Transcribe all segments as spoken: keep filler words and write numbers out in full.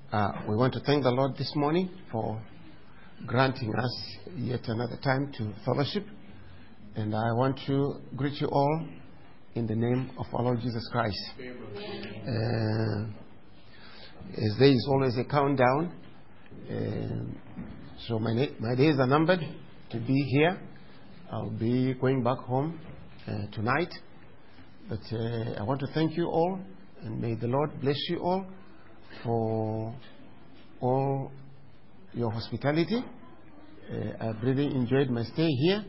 Uh, we want to thank the Lord this morning for granting us yet another time to fellowship. And I want to greet you all in the name of our Lord Jesus Christ. Uh, as there is always a countdown, uh, so my, na- my days are numbered to be here. I'll be going back home uh, tonight. But uh, I want to thank you all, and may the Lord bless you all for all your hospitality. Uh, I've really enjoyed my stay here.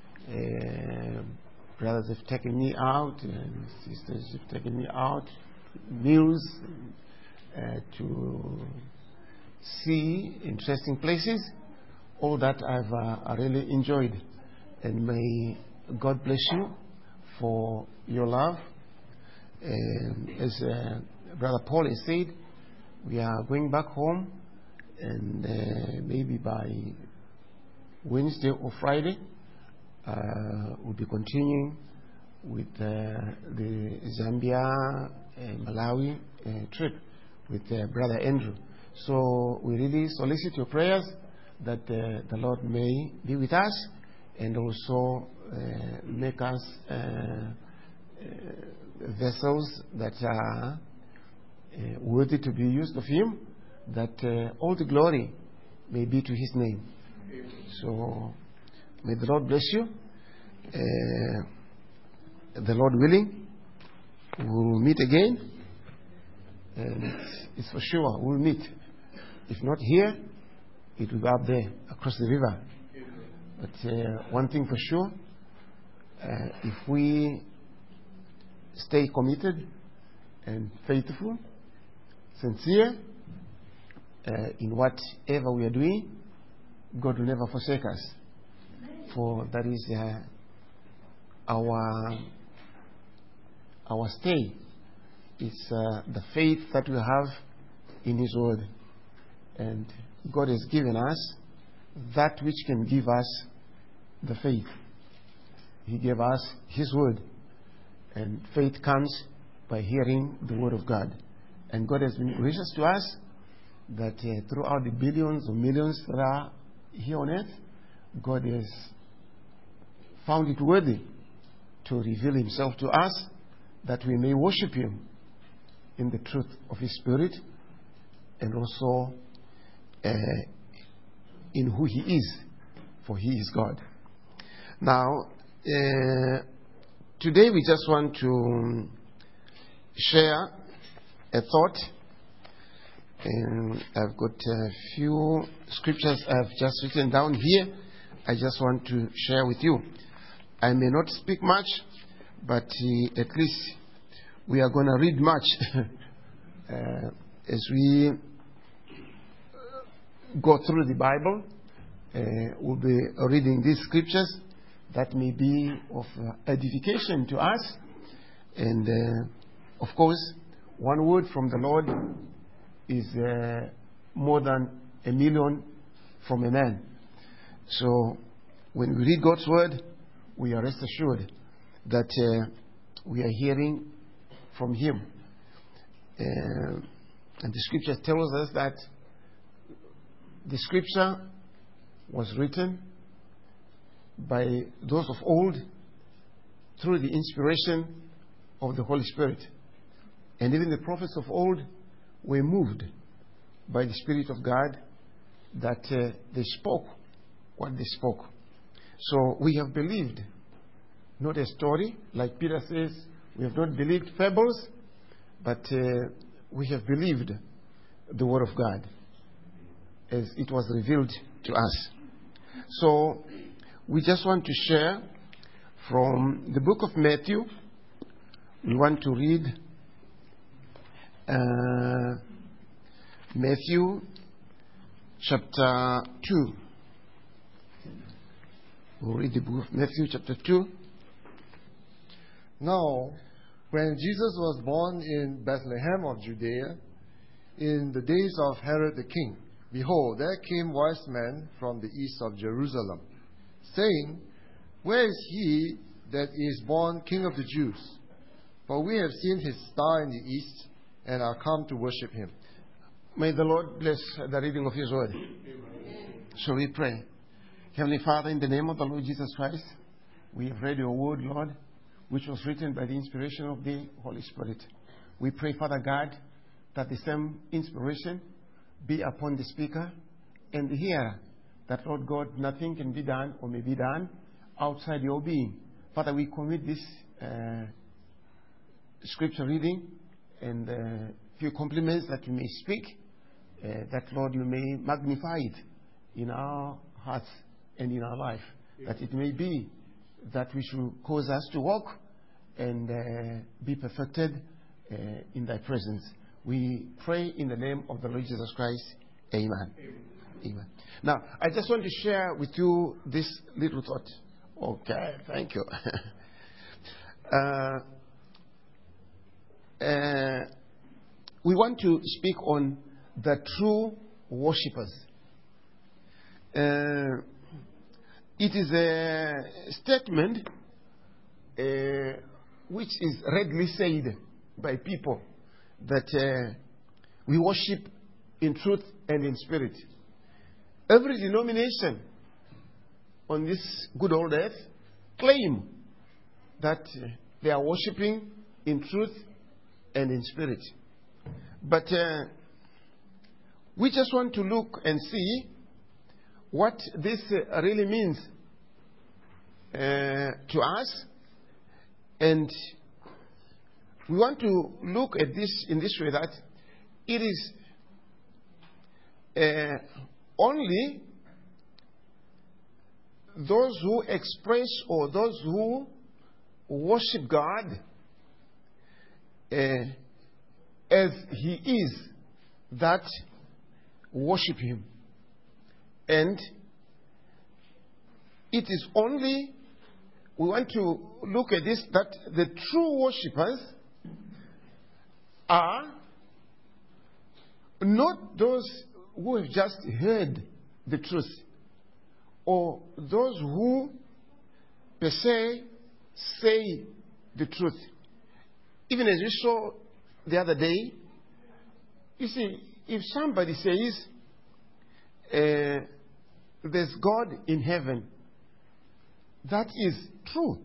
Uh, brothers have taken me out, and sisters have taken me out, meals, uh, to see interesting places. All that I've uh, I really enjoyed. And may God bless you for your love. Um, as uh, Brother Paul has said, we are going back home, and uh, maybe by Wednesday or Friday, uh, we'll be continuing with uh, the Zambia, uh, Malawi uh, trip with uh, Brother Andrew. So we really solicit your prayers that uh, the Lord may be with us and also uh, make us uh, uh, vessels that are Uh, worthy to be used of Him, that uh, all the glory may be to His name. Amen. So may the Lord bless you. Uh, the Lord willing, we will meet again, and it's, it's for sure we'll meet. If not here, it will be up there across the river. Amen. But uh, one thing for sure, uh, if we stay committed and faithful, sincere uh, in whatever we are doing, God will never forsake us. For that is uh, our our stay. It's uh, the faith that we have in His Word, and God has given us that which can give us the faith. He gave us His Word, and faith comes by hearing the Word of God. And God has been gracious to us that uh, throughout the billions or millions that are here on earth, God has found it worthy to reveal Himself to us, that we may worship Him in the truth of His Spirit, and also uh, in who He is, for He is God. Now, uh, today we just want to share a thought, and I've got a few scriptures I've just written down here. I just want to share with you. I may not speak much, but uh, at least we are going to read much uh, as we go through the Bible. Uh, we'll be reading these scriptures that may be of uh, edification to us, and uh, of course, one word from the Lord is uh, more than a million from a man. So when we read God's word, we are rest assured that uh, we are hearing from Him. Uh, and the scripture tells us that the scripture was written by those of old through the inspiration of the Holy Spirit. And even the prophets of old were moved by the Spirit of God, that uh, they spoke what they spoke. So we have believed, not a story, like Peter says, we have not believed fables, but uh, we have believed the Word of God as it was revealed to us. So we just want to share from the book of Matthew. We want to read Uh, Matthew chapter two. We'll read the book of Matthew chapter two. Now, when Jesus was born in Bethlehem of Judea, in the days of Herod the king, behold, there came wise men from the east of Jerusalem, saying, Where is he that is born King of the Jews? For we have seen his star in the east, and are come to worship Him. May the Lord bless the reading of His word. Amen. Shall we pray? Heavenly Father, in the name of the Lord Jesus Christ, we have read your word, Lord, which was written by the inspiration of the Holy Spirit. We pray, Father God, that the same inspiration be upon the speaker and the hearer, that, Lord God, nothing can be done or may be done outside your being. Father, we commit this uh, scripture reading and a uh, few compliments that you may speak, uh, that, Lord, you may magnify it in our hearts and in our life, that it may be that which will cause us to walk and uh, be perfected uh, in thy presence. We pray in the name of the Lord Jesus Christ. Amen. Amen. Amen. Now, I just want to share with you this little thought. Okay, thank you. uh, uh, we want to speak on the true worshippers. Uh, it is a statement uh, which is readily said by people that uh, we worship in truth and in spirit. Every denomination on this good old earth claim that uh, they are worshipping in truth and in spirit. But uh, we just want to look and see what this uh, really means uh, to us. And we want to look at this in this way, that it is uh, only those who express or those who worship God uh, as He is that worship Him. And it is only, we want to look at this, that the true worshippers are not those who have just heard the truth, or those who per se say the truth. Even as we saw the other day, you see, if somebody says uh, there's God in heaven, that is true.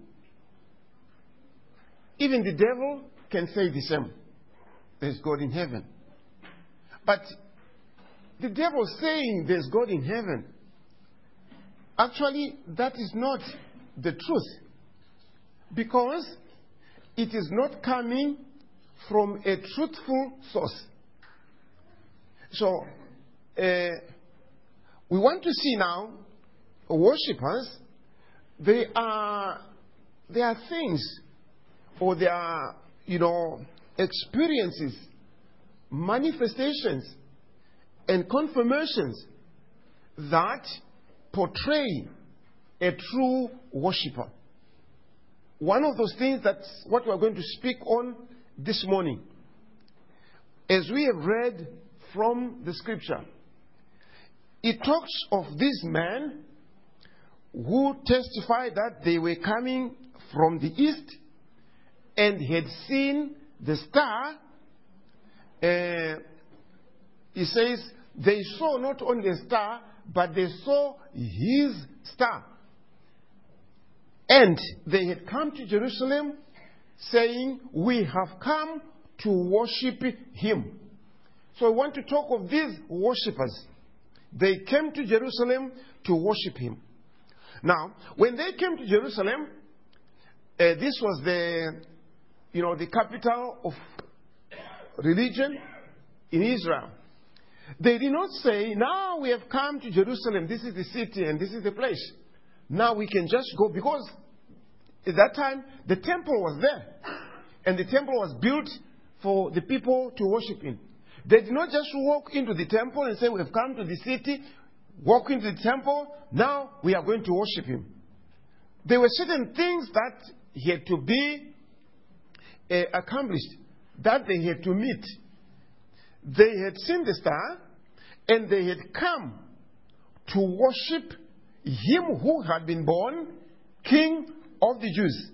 Even the devil can say the same. There's God in heaven. But the devil saying there's God in heaven, actually, that is not the truth. Because it is not coming from a truthful source. So, uh, we want to see now, worshippers, they are, they are things, or they are, you know, experiences, manifestations, and confirmations that portray a true worshipper. One of those things, that's what we're going to speak on this morning. As we have read from the scripture, it talks of these men who testified that they were coming from the east and had seen the star. Uh, he says they saw not only a star, but they saw his star. And they had come to Jerusalem saying, we have come to worship him. So I want to talk of these worshippers. They came to Jerusalem to worship him. Now, when they came to Jerusalem, uh, this was the, you know, the capital of religion in Israel. They did not say, now we have come to Jerusalem, this is the city and this is the place. Now we can just go, because at that time the temple was there. And the temple was built for the people to worship in. They did not just walk into the temple and say, we have come to the city, walk into the temple, now we are going to worship him. There were certain things that had to be uh, accomplished, that they had to meet. They had seen the star, and they had come to worship him who had been born King of the Jews.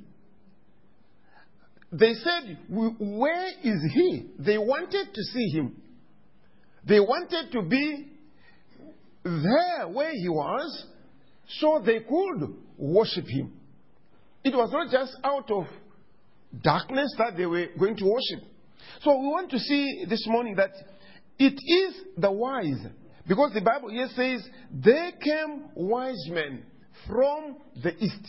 They said, where is he? They wanted to see him. They wanted to be there where he was so they could worship him. It was not just out of darkness that they were going to worship. So we want to see this morning that it is the wise. Because the Bible here says, there came wise men from the east.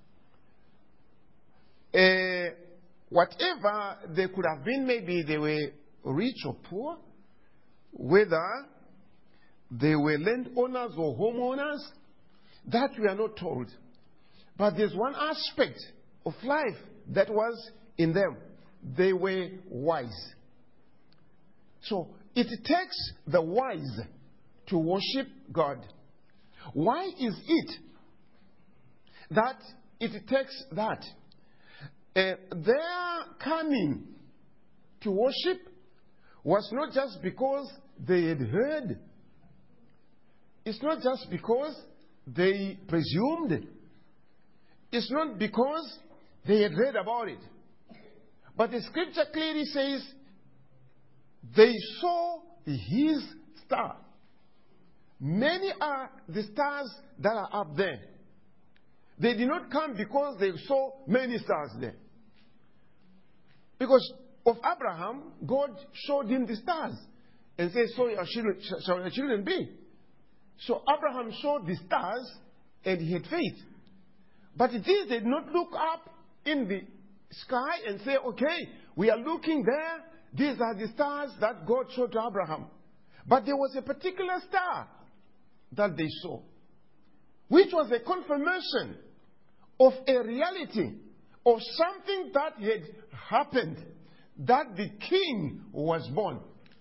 Uh, whatever they could have been, maybe they were rich or poor, whether they were landowners or homeowners, that we are not told. But there's one aspect of life that was in them. They were wise. So it takes the wise to worship God. Why is it that it takes that? Uh, their coming to worship was not just because they had heard. It's not just because they presumed. It's not because they had read about it. But the scripture clearly says they saw his star. Many are the stars that are up there. They did not come because they saw many stars there. Because of Abraham, God showed him the stars and said, so your children, shall your children be. So Abraham saw the stars and he had faith. But these did not look up in the sky and say, okay, we are looking there. These are the stars that God showed to Abraham. But there was a particular star that they saw, which was a confirmation of a reality, of something that had happened, that the king was born.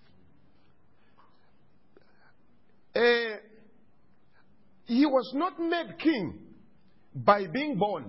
Uh, he was not made king by being born.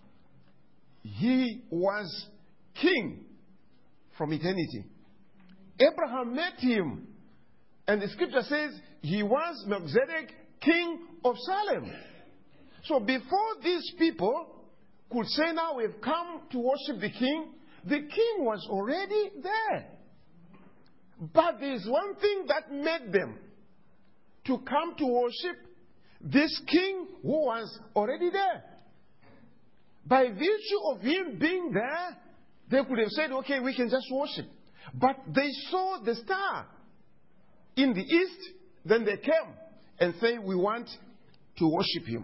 He was king from eternity. Abraham met him, and the scripture says he was Melchizedek, king of Salem. So before these people could say, now we've come to worship the king, the king was already there. But there's one thing that made them to come to worship this king who was already there. By virtue of him being there, they could have said, okay, we can just worship. But they saw the star in the east, then they came and said, we want to worship him.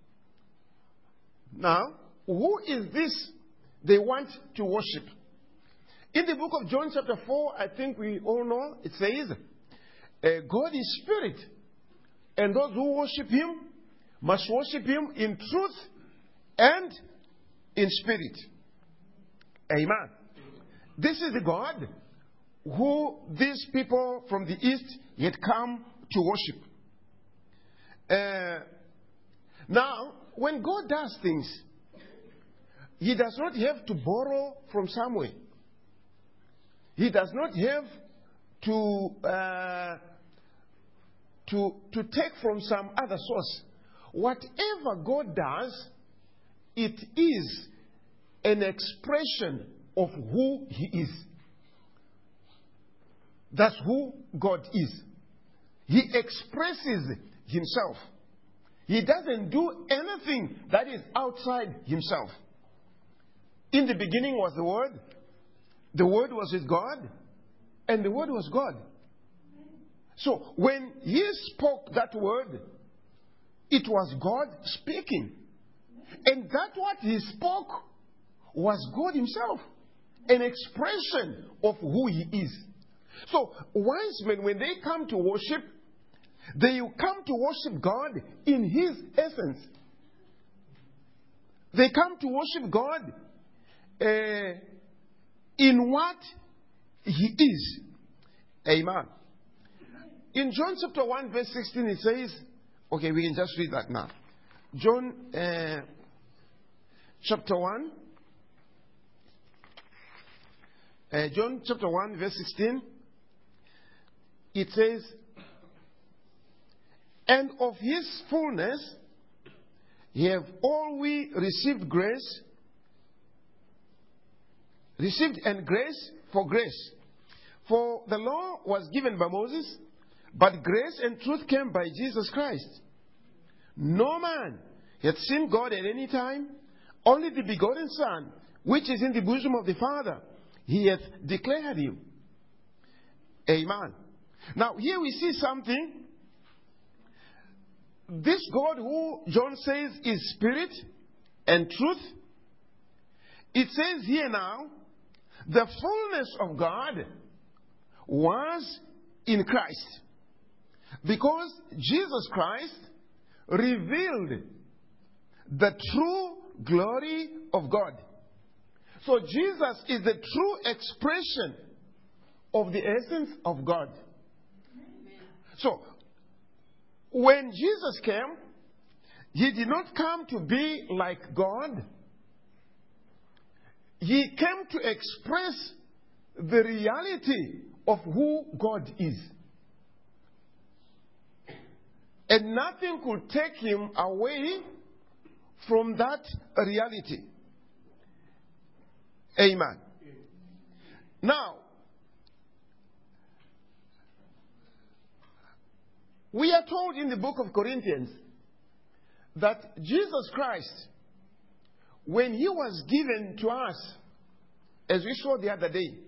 Now, who is this they want to worship? In the book of John chapter four, I think we all know, it says, uh, God is spirit, and those who worship him must worship him in truth and in spirit. Amen. This is the God who these people from the east had come to worship. Uh, now, when God does things, he does not have to borrow from somewhere. He does not have to, uh, to, to take from some other source. Whatever God does, it is an expression of who he is. That's who God is. He expresses himself. He doesn't do anything that is outside himself. In the beginning was the Word. The Word was with God. And the Word was God. So when he spoke that word, it was God speaking. And that what he spoke was God himself. An expression of who he is. So wise men, when they come to worship, they come to worship God in his essence. They come to worship God uh, in what he is. Amen. In John chapter one verse sixteen it says, okay, we can just read that now. John uh, chapter one. Uh, John chapter one verse sixteen. It says, and of his fullness have all we received grace, received and grace for grace. For the law was given by Moses, But grace and truth came by Jesus Christ. No man hath seen God at any time. Only the begotten Son, which is in the bosom of the Father, He hath declared Him. Amen. Now, here we see something. This God who John says is spirit and truth, it says here now, the fullness of God was in Christ. Because Jesus Christ revealed the true glory of God. So Jesus is the true expression of the essence of God. So, when Jesus came, He did not come to be like God. He came to express the reality of who God is. And nothing could take Him away from that reality. Amen. Now, we are told in the book of Corinthians that Jesus Christ, when He was given to us, as we saw the other day,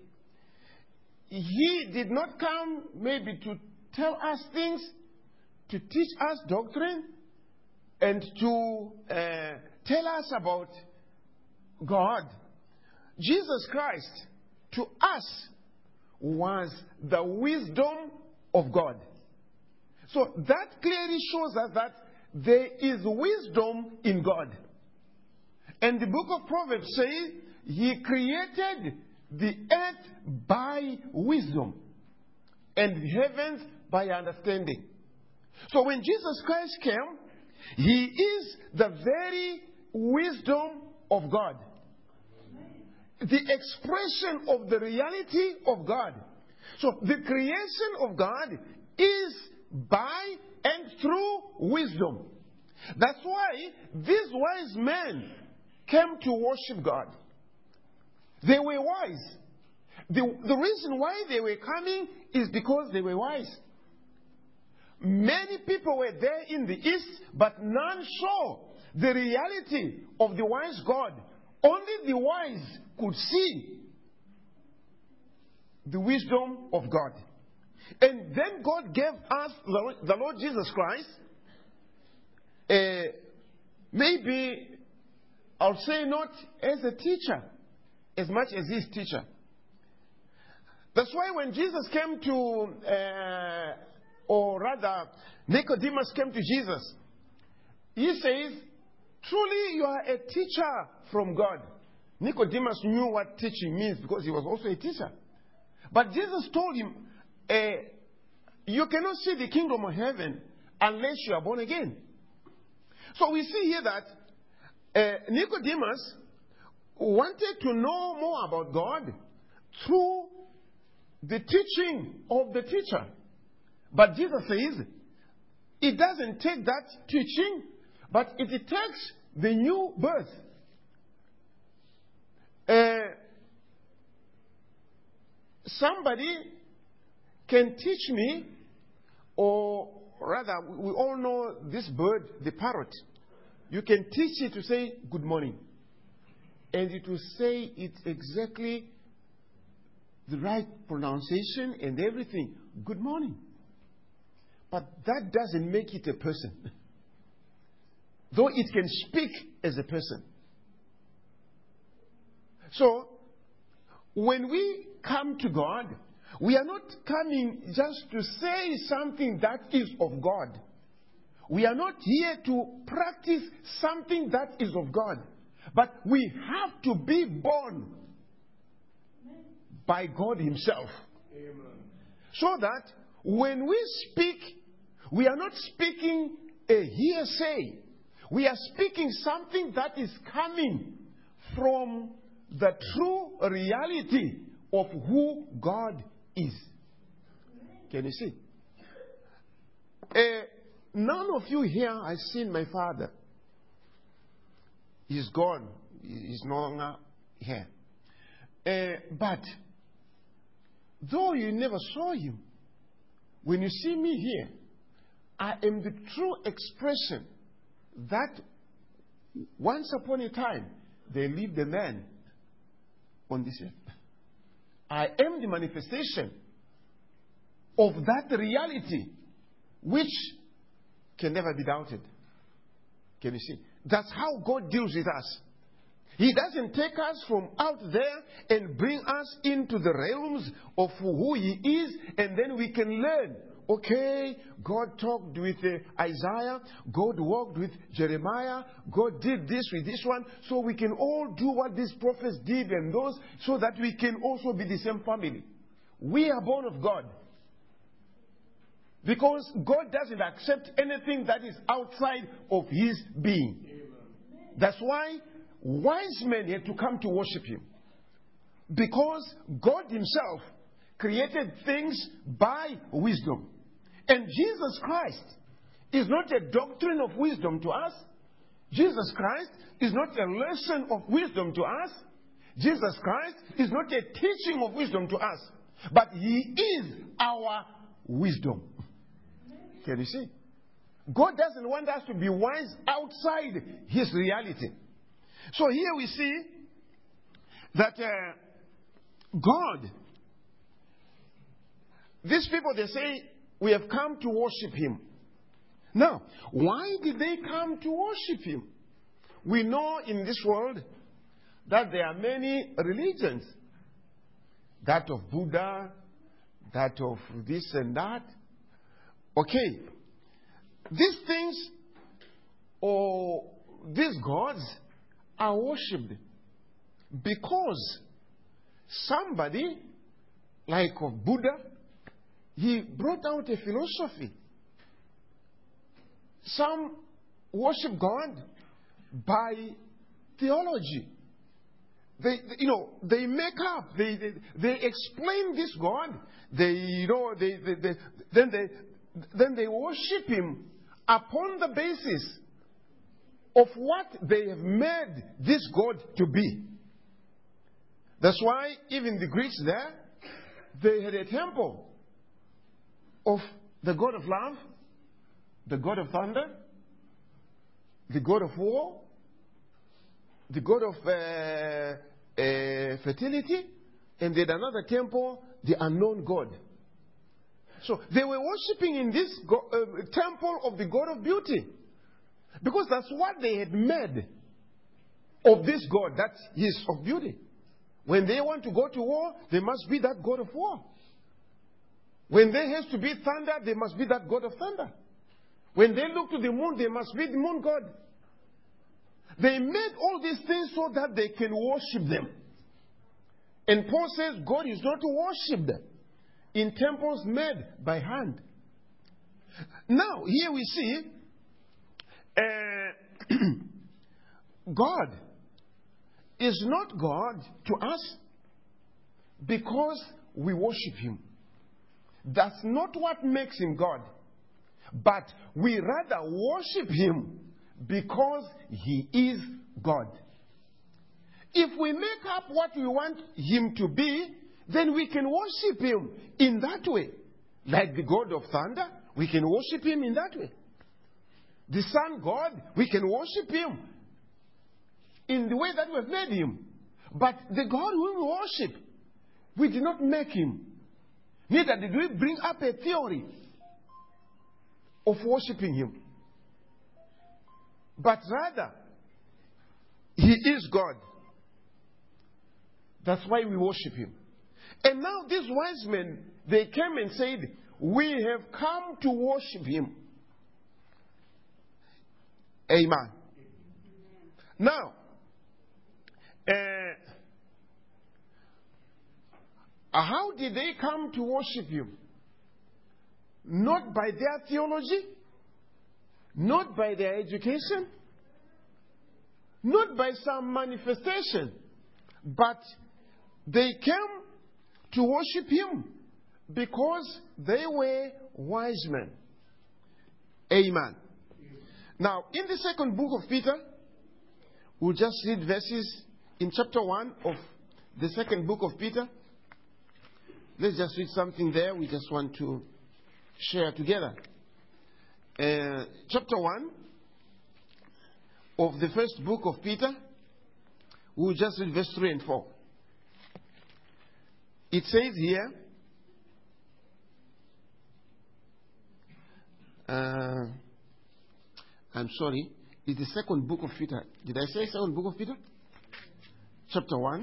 He did not come maybe to tell us things, to teach us doctrine, and to uh, tell us about God. Jesus Christ, to us, was the wisdom of God. So that clearly shows us that there is wisdom in God. And the book of Proverbs says He created the earth by wisdom and the heavens by understanding. So when Jesus Christ came, He is the very wisdom of God. The expression of the reality of God. So the creation of God is by and through wisdom. That's why these wise men came to worship God. They were wise. The, the reason why they were coming is because they were wise. Many people were there in the east, but none saw the reality of the wise God. Only the wise could see the wisdom of God. And then God gave us the Lord Jesus Christ, uh, maybe, I'll say not as a teacher, as much as His teacher. That's why when Jesus came to, uh, or rather, Nicodemus came to Jesus, He says, truly you are a teacher from God. Nicodemus knew what teaching means because he was also a teacher. But Jesus told him, uh, you cannot see the kingdom of heaven unless you are born again. So we see here that uh, Nicodemus wanted to know more about God through the teaching of the teacher. But Jesus says, it doesn't take that teaching, but it takes the new birth. Uh, somebody can teach me, or rather, we all know this bird, the parrot. You can teach it to say good morning. And it will say it's exactly the right pronunciation and everything. Good morning. But that doesn't make it a person. Though it can speak as a person. So, when we come to God, we are not coming just to say something that is of God. We are not here to practice something that is of God. But we have to be born by God Himself. Amen. So that when we speak, we are not speaking a hearsay. We are speaking something that is coming from the true reality of who God is. Can you see? Uh, none of you here has seen my father. He's gone. He's no longer here. Uh, but though you never saw him, when you see me here, I am the true expression that once upon a time they lived a man on this earth. I am the manifestation of that reality which can never be doubted. Can you see? That's how God deals with us. He doesn't take us from out there and bring us into the realms of who He is, and then we can learn. Okay, God talked with uh, Isaiah, God walked with Jeremiah, God did this with this one, so we can all do what these prophets did and those, so that we can also be the same family. We are born of God. Because God doesn't accept anything that is outside of His being. That's why wise men had to come to worship Him. Because God Himself created things by wisdom. And Jesus Christ is not a doctrine of wisdom to us. Jesus Christ is not a lesson of wisdom to us. Jesus Christ is not a teaching of wisdom to us. But He is our wisdom. Can you see? God doesn't want us to be wise outside His reality. So here we see that uh, God, these people, they say, we have come to worship Him. Now, why did they come to worship Him? We know in this world that there are many religions. That of Buddha, that of this and that. Okay. These things, or these gods, are worshipped because somebody, like of Buddha, he brought out a philosophy. Some worship God by theology. They, you know, they make up, they, they, they explain this God. They, you know, they, they, they, then they, then they worship Him upon the basis of what they have made this God to be. That's why even the Greeks there, they had a temple of the God of love, the God of thunder, the God of war, the God of uh, uh, fertility, and then another temple, the unknown God. So they were worshipping in this go- uh, temple of the God of beauty. Because that's what they had made of this God that is of beauty. When they want to go to war, they must be that God of war. When there has to be thunder, they must be that God of thunder. When they look to the moon, they must be the moon God. They made all these things so that they can worship them. And Paul says God is not worshipped in temples made by hand. Now, here we see uh, God is not God to us because we worship Him. That's not what makes Him God. But we rather worship Him because He is God. If we make up what we want Him to be, then we can worship Him in that way. Like the God of thunder, we can worship Him in that way. The sun God, we can worship Him in the way that we've made Him. But the God whom we worship, we did not make Him. Neither did we bring up a theory of worshiping Him. But rather, He is God. That's why we worship Him. And now these wise men, they came and said, we have come to worship Him. Amen. Now, uh, how did they come to worship Him? Not by their theology, not by their education, not by some manifestation, but they came to worship Him because they were wise men. Amen. Now, in the second book of Peter, we'll just read verses in chapter one of the second book of Peter. Let's just read something there. We just want to share together. Uh, chapter one of the first book of Peter. We'll just read verse three and four. It says here, uh, I'm sorry, it's the second book of Peter. Did I say second book of Peter? Chapter one.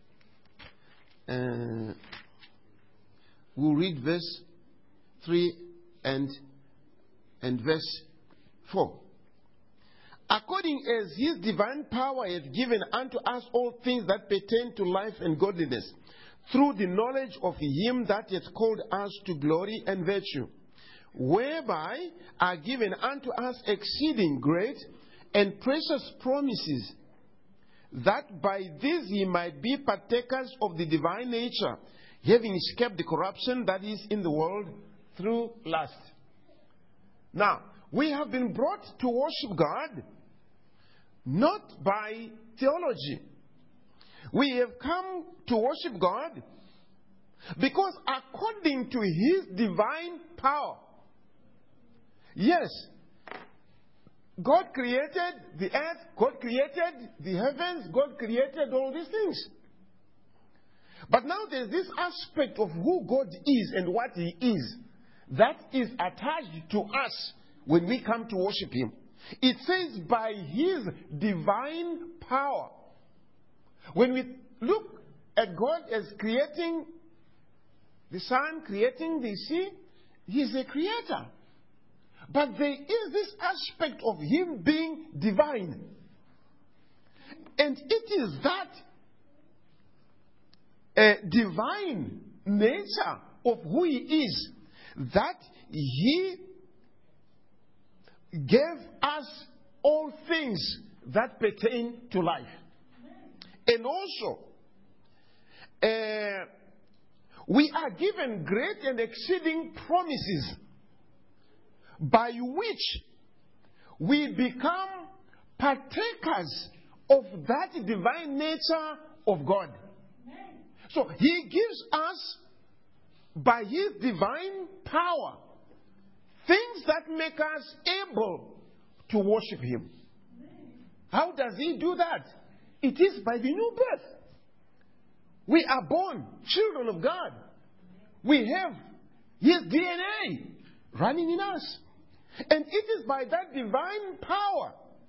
Uh, we'll read verse three and, and verse four. According as his divine power hath given unto us all things that pertain to life and godliness, through the knowledge of him that hath called us to glory and virtue, whereby are given unto us exceeding great and precious promises, that by these ye might be partakers of the divine nature, having escaped the corruption that is in the world through lust. Now, we have been brought to worship God not by theology. We have come to worship God because according to his divine power. Yes, God created the earth, God created the heavens, God created all these things. But now there's this aspect of who God is and what he is that is attached to us when we come to worship him. It says by his divine power. When we look at God as creating the sun, creating the sea, he's a creator. But there is this aspect of him being divine. And it is that uh, divine nature of who he is that he gave us all things that pertain to life. And also, uh, we are given great and exceeding promises by which we become partakers of that divine nature of God. So he gives us, by his divine power, things that make us able to worship him. How does he do that? It is by the new birth. We are born children of God. We have his D N A running in us. And it is by that divine power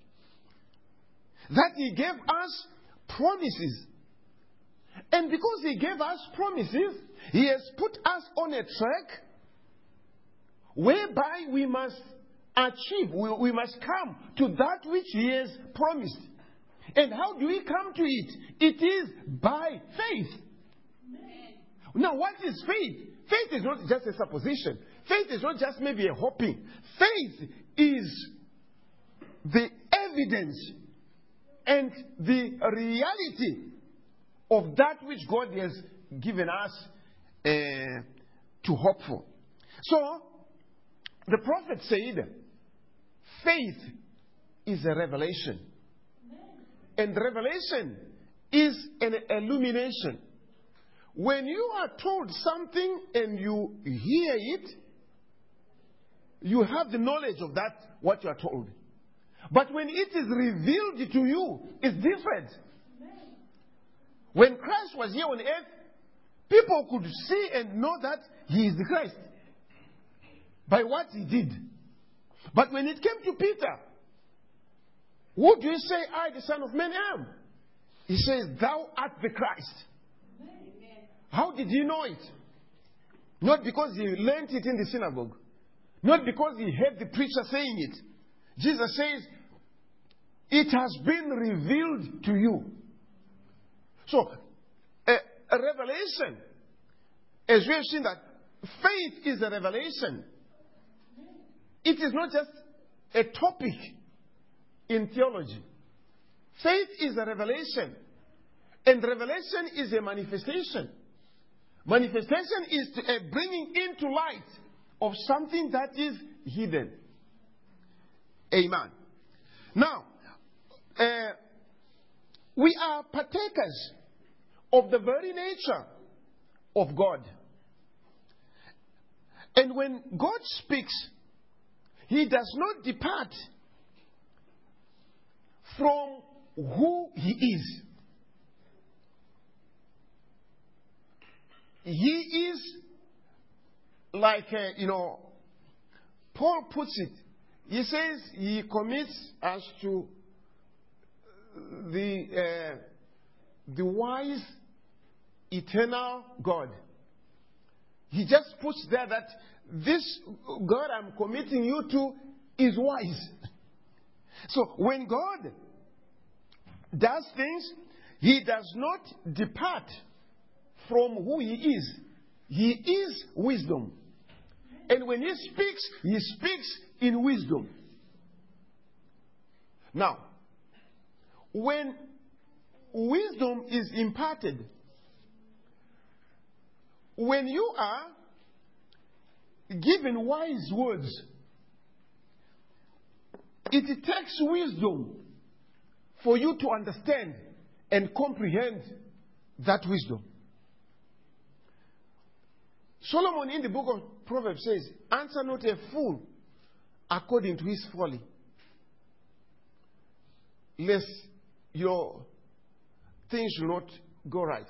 that he gave us promises. And because he gave us promises, he has put us on a track whereby we must achieve, we, we must come to that which he has promised. And how do we come to it? It is by faith. Now, what is faith? Faith is not just a supposition. Faith is not just maybe a hoping. Faith is the evidence and the reality of that which God has given us uh, to hope for. So, the prophet said, faith is a revelation. And revelation is an illumination. When you are told something and you hear it, you have the knowledge of that, what you are told. But when it is revealed to you, it's different. When Christ was here on earth, people could see and know that he is the Christ by what he did. But when it came to Peter, who do you say I, the Son of Man, am? He says, thou art the Christ. Amen. How did he know it? Not because he learned it in the synagogue. Not because he heard the preacher saying it. Jesus says, it has been revealed to you. So, a, a revelation, as we have seen that faith is a revelation. It is not just a topic in theology. Faith is a revelation. And revelation is a manifestation. Manifestation is to, a bringing into light of something that is hidden. Amen. Now, uh, we are partakers of the very nature of God. And when God speaks, He does not depart from who He is. He is like, uh, you know, Paul puts it. He says He commits us to the uh, the wise, eternal God. He just puts there that this God I'm committing you to is wise. So when God does things, He does not depart from who He is. He is wisdom. And when He speaks, He speaks in wisdom. Now, when wisdom is imparted, when you are given wise words, it takes wisdom for you to understand and comprehend that wisdom. Solomon in the book of Proverbs says, answer not a fool according to his folly, lest your things will not go right.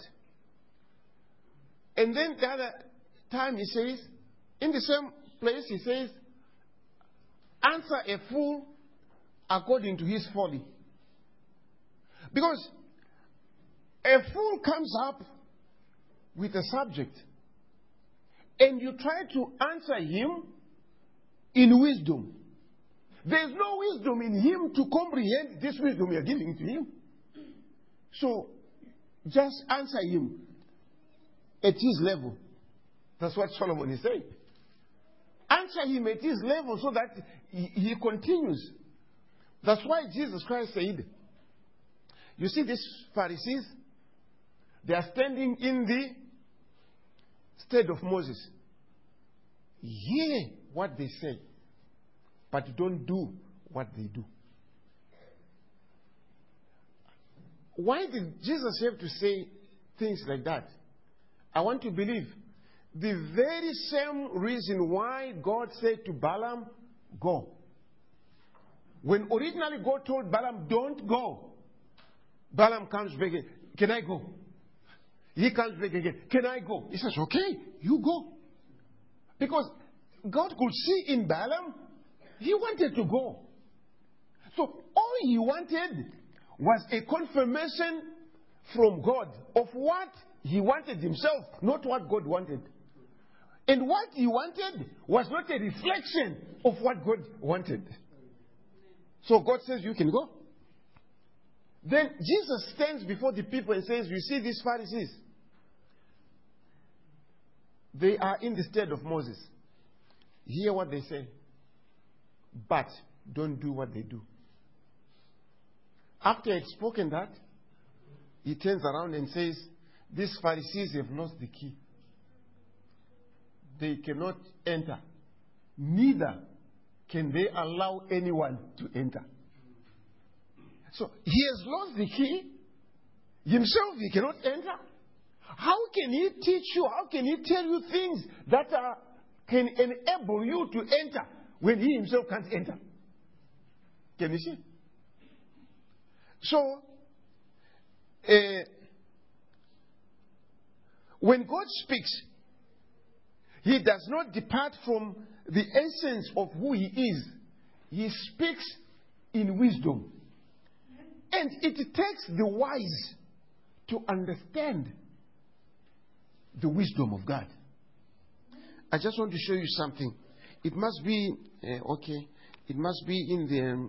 And then the other time he says, in the same place he says, answer a fool according to his folly. Because a fool comes up with a subject, and you try to answer him in wisdom. There is no wisdom in him to comprehend this wisdom you are giving to him. So, just answer him at his level. That's what Solomon is saying. Answer him at his level so that he, he continues. That's why Jesus Christ said, you see these Pharisees, they are standing in the stead of Moses. Hear what they say, but don't do what they do. Why did Jesus have to say things like that? I want to believe the very same reason why God said to Balaam, go. When originally God told Balaam, don't go, Balaam comes back again, can I go? He comes back again, can I go? He says, okay, you go. Because God could see in Balaam, he wanted to go. So all he wanted was a confirmation from God of what he wanted himself, not what God wanted. And what he wanted was not a reflection of what God wanted. So God says, you can go. Then Jesus stands before the people and says, you see these Pharisees? They are in the stead of Moses. Hear what they say, but don't do what they do. After he had spoken that, he turns around and says, these Pharisees have lost the key. They cannot enter. Neither can they allow anyone to enter. So he has lost the key. Himself he cannot enter. How can he teach you? How can he tell you things that are, can enable you to enter when he himself can't enter? Can you see? So, uh, when God speaks, he does not depart from the essence of who he is. He speaks in wisdom. And it takes the wise to understand the wisdom of God. I just want to show you something. It must be, uh, okay, it must be in the, um,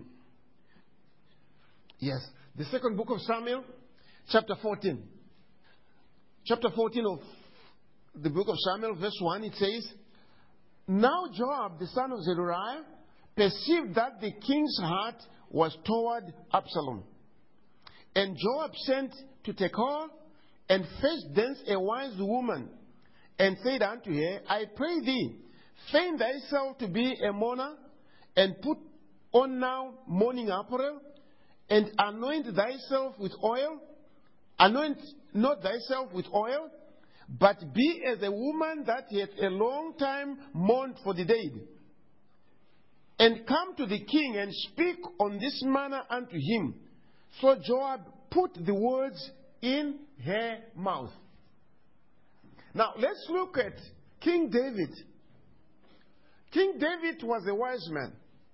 yes, the second book of Samuel, chapter fourteen. Chapter fourteen of the book of Samuel, verse one, it says, now Joab, the son of Zeruiah, perceived that the king's heart was toward Absalom. And Joab sent to Tekoa, and fetched thence a wise woman, and said unto her, I pray thee, feign thyself to be a mourner, and put on now mourning apparel, and anoint thyself with oil. Anoint not thyself with oil, but be as a woman that hath a long time mourned for the dead, and come to the king and speak on this manner unto him. So Joab put the words in her mouth. Now let's look at King David. King David was a wise man.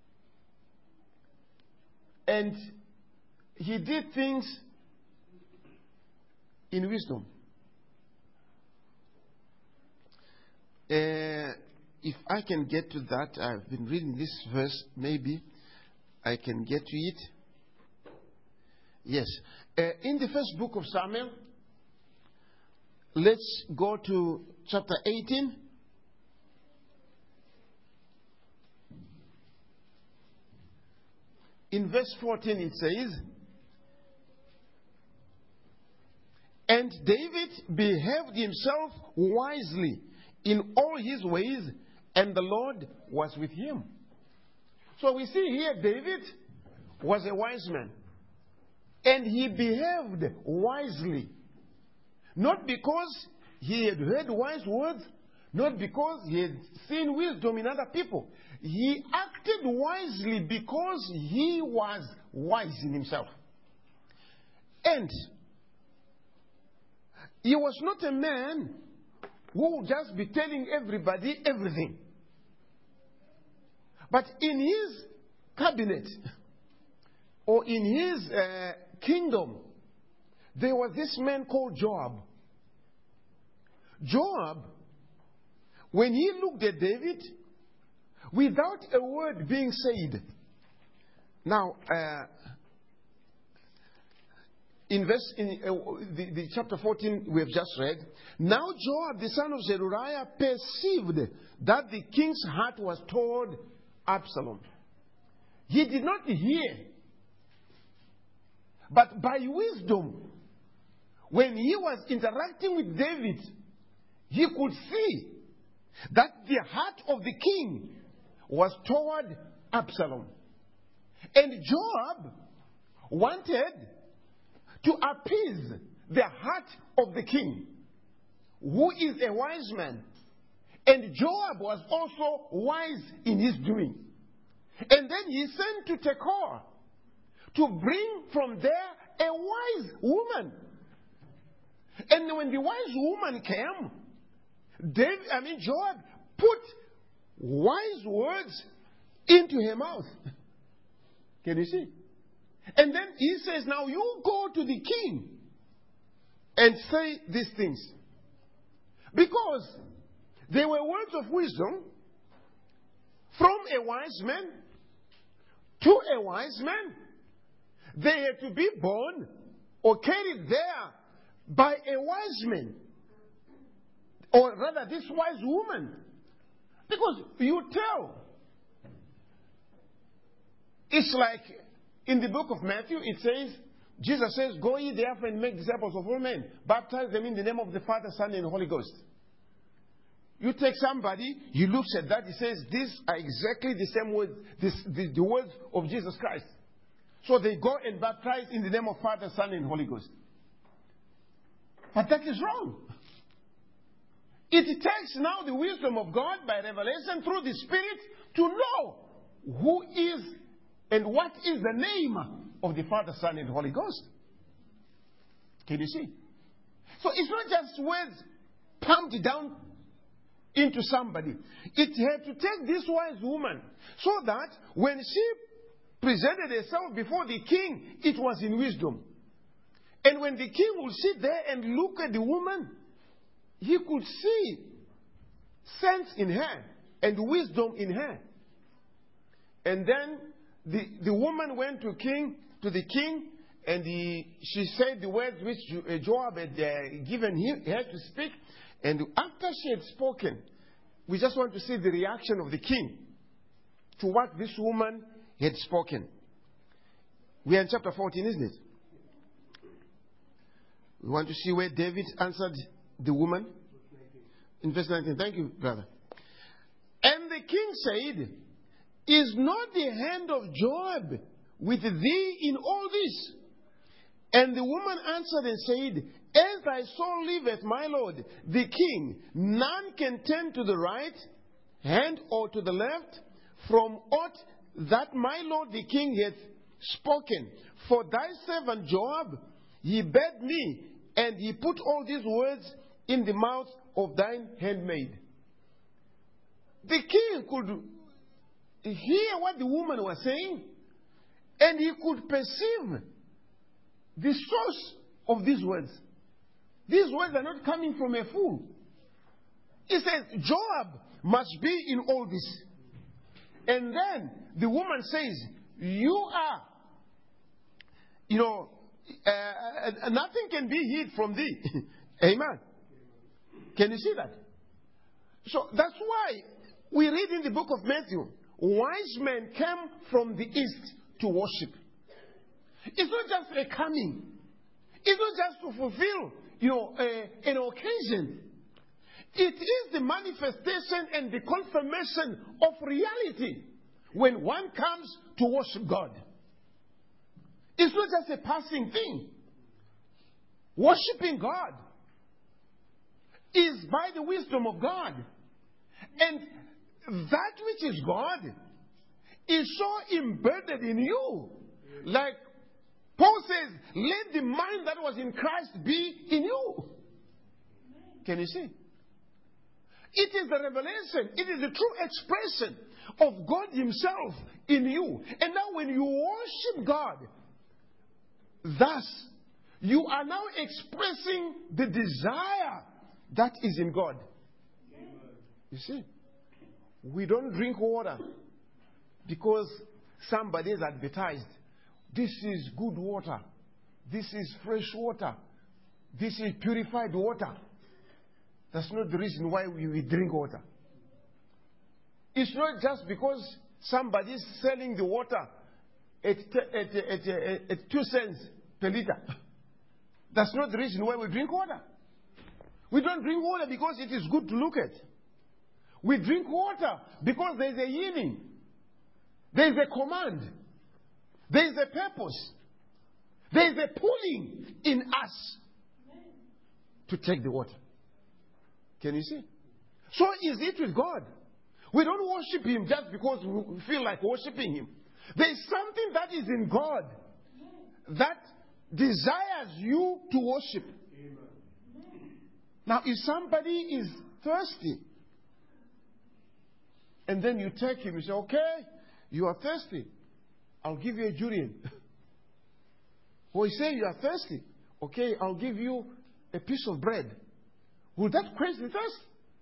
And he did things in wisdom. Uh, if I can get to that, I've been reading this verse, maybe I can get to it. Yes. Uh, in the first book of Samuel, let's go to chapter eighteen. In verse fourteen it says, and David behaved himself wisely in all his ways, and the Lord was with him. So we see here David was a wise man. And he behaved wisely. Not because he had heard wise words, not because he had seen wisdom in other people. He acted wisely because he was wise in himself. And he was not a man who would just be telling everybody everything. But in his cabinet, or in his uh, kingdom, there was this man called Joab. Joab, when he looked at David, without a word being said. Now, uh, in verse in uh, the, the chapter fourteen we have just read, now Joab the son of Zeruiah perceived that the king's heart was toward Absalom. He did not hear, but by wisdom, when he was interacting with David, he could see that the heart of the king was toward Absalom. And Joab wanted to appease the heart of the king, who is a wise man. And Joab was also wise in his doing. And then he sent to Tekoa to bring from there a wise woman. And when the wise woman came, David, I mean Joab put wise words into her mouth. Can you see? And then he says, now you go to the king and say these things. Because they were words of wisdom from a wise man to a wise man. They had to be born or carried there by a wise man. Or rather, this wise woman. Because you tell. It's like in the book of Matthew, it says, Jesus says, go ye therefore and make disciples of all men. Baptize them in the name of the Father, Son, and Holy Ghost. You take somebody, he looks at that, he says, these are exactly the same words, this, the, the words of Jesus Christ. So they go and baptize in the name of Father, Son, and Holy Ghost. But that is wrong. It takes now the wisdom of God by revelation through the Spirit to know who is and what is the name of the Father, Son, and Holy Ghost. Can you see? So it's not just words pumped down into somebody. It had to take this wise woman so that when she presented herself before the king, it was in wisdom. And when the king would sit there and look at the woman, he could see sense in her and wisdom in her. And then the, the woman went to king to the king, and the, she said the words which Joab had uh, given him, her to speak. And after she had spoken, we just want to see the reaction of the king to what this woman had spoken. We are in chapter fourteen, isn't it? We want to see where David answered the woman. In verse nineteen. Thank you, brother. And the king said, is not the hand of Joab with thee in all this? And the woman answered and said, As thy soul liveth, my Lord, the king, none can turn to the right hand or to the left from aught that my Lord the king hath spoken. For thy servant Joab, he bade me, and he put all these words in the mouth of thine handmaid. The king could hear what the woman was saying, and he could perceive the source of these words. These words are not coming from a fool. He says, Joab must be in all this. And then the woman says, you are, you know, uh, nothing can be hid from thee. Amen. Can you see that? So that's why we read in the book of Matthew, wise men came from the east to worship. It's not just a coming. It's not just to fulfill, you know, a, an occasion. It is the manifestation and the confirmation of reality when one comes to worship God. It's not just a passing thing. Worshipping God is by the wisdom of God. And that which is God is so embedded in you. Like Paul says, let the mind that was in Christ be in you. Can you see? It is the revelation. It is the true expression of God Himself in you. And now when you worship God, thus, you are now expressing the desire that is in God. You see? We don't drink water because somebody has advertised, this is good water. This is fresh water. This is purified water. That's not the reason why we, we drink water. It's not just because somebody is selling the water at, at, at, at, at two cents per liter. That's not the reason why we drink water. We don't drink water because it is good to look at. We drink water because there is a healing. There is a command. There is a purpose. There is a pulling in us to take the water. Can you see? So is it with God. We don't worship Him just because we feel like worshiping Him. There is something that is in God that desires you to worship. Now, if somebody is thirsty, and then you take him, you say, okay, you are thirsty. I'll give you a durian. Or you say you are thirsty. Okay, I'll give you a piece of bread. Will that quench the thirst?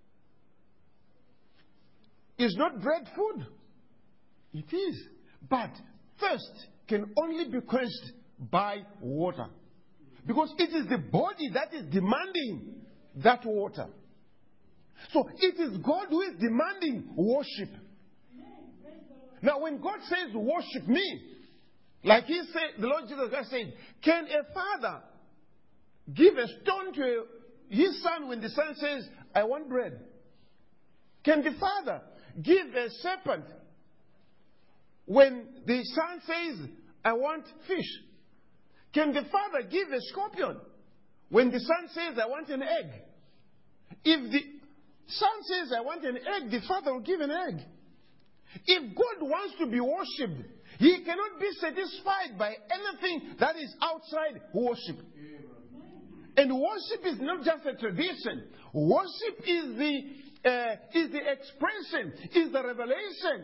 Is not bread food? It is. But thirst can only be quenched by water. Because it is the body that is demanding that water. So it is God who is demanding worship. Now when God says worship me, like He said, the Lord Jesus Christ said, can a father give a stone to his son when the son says, I want bread? Can the father give a serpent when the son says, I want fish? Can the father give a scorpion when the son says, I want an egg? If the son says, I want an egg, the father will give an egg. If God wants to be worshipped, He cannot be satisfied by anything that is outside worship. And worship is not just a tradition. Worship is the uh, is the expression, is the revelation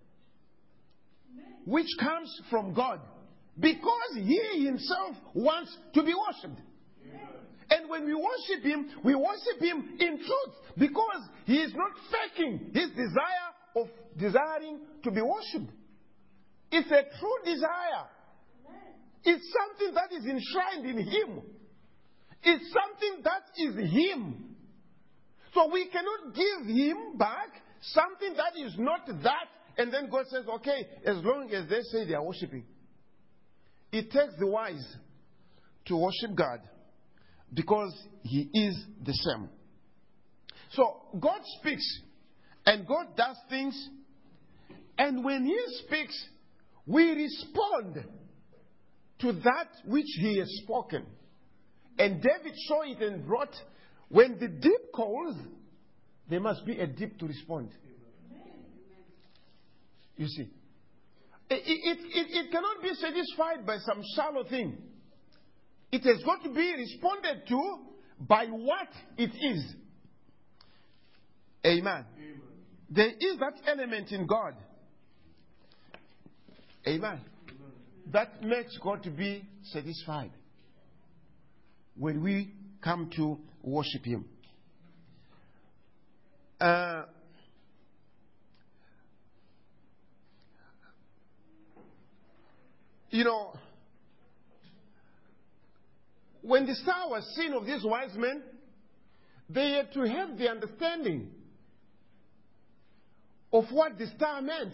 which comes from God. Because He Himself wants to be worshipped. And when we worship Him, we worship Him in truth. Because He is not faking His desire of desiring to be worshipped. It's a true desire. It's something that is enshrined in Him. It's something that is Him. So we cannot give Him back something that is not that. And then God says, okay, as long as they say they are worshiping. It takes the wise to worship God because He is the same. So God speaks and God does things, and when He speaks, we respond to that which He has spoken. And David saw it and brought, when the deep calls, there must be a deep to respond. You see. It, it, it, it cannot be satisfied by some shallow thing. It has got to be responded to by what it is. Amen. Amen. There is that element in God. Amen. Amen. That makes God to be satisfied when we come to worship Him. Uh, you know, when the star was seen of these wise men, they had to have the understanding of what the star meant.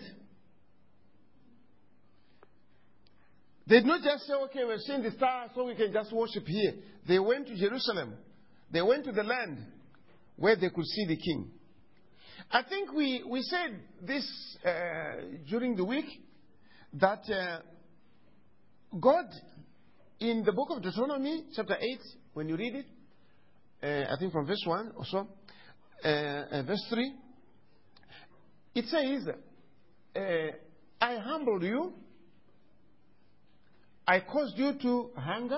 They did not just say, okay, we've seen the star, so we can just worship here. They went to Jerusalem. They went to the land where they could see the king. I think we, we said this uh, during the week, that uh, God, in the book of Deuteronomy, chapter eight, when you read it, uh, I think from verse one or so, uh, uh, verse three, it says, uh, I humbled you, I caused you to hunger,